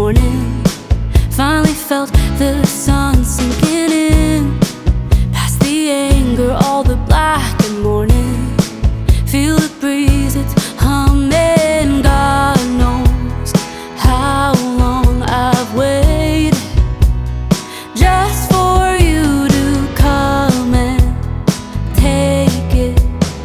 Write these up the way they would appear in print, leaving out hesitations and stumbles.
morning. Finally felt the sun sinking in, past the anger, all the black and mourning. Feel the breeze, it's humming. God knows how long I've waited just for you to come and take it.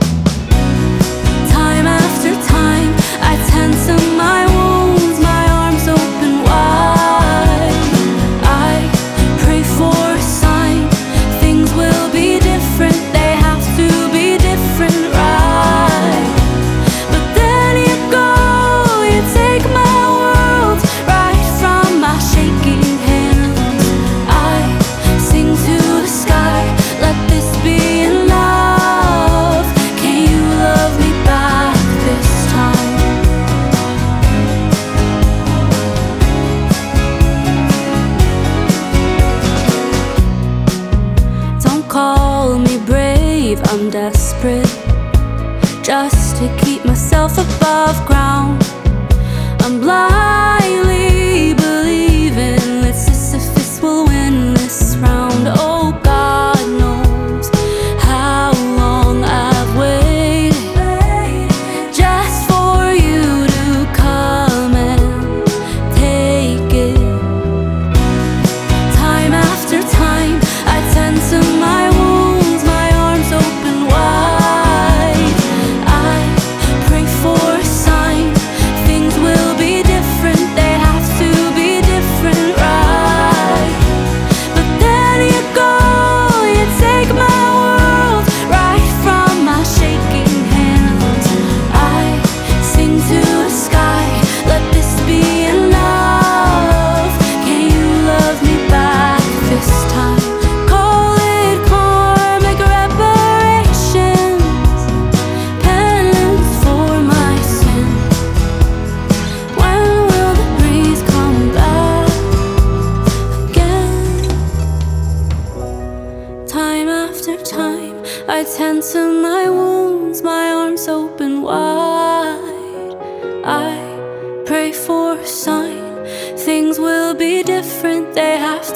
Time after time, I tend to my wounds, my arms open wide. I pray for a sign, things will be different, they have to be different, right? But then you go, you take my world right from my shaking hands. I sing to the sky, let this be enough. Can you love me back this time? Don't call me brave, I'm desperate, just to keep myself above ground. I'm blindly believing that Sisyphus will win this round. Oh, God knows how long I've waited just for you to come and take it. Time after time, I tend to my wounds, my arms open wide. I pray for a sign, things will be different, they have to be different, right? But then you go, you take my world right from my shaking hands. I sing to the sky, let this be enough. Can you love me back this time? Call it karmic reparations, penance for my sin. When will the breeze come back again? Time after time, I tend to my wounds, my arms open wide. I pray for a sign, things will be different, they have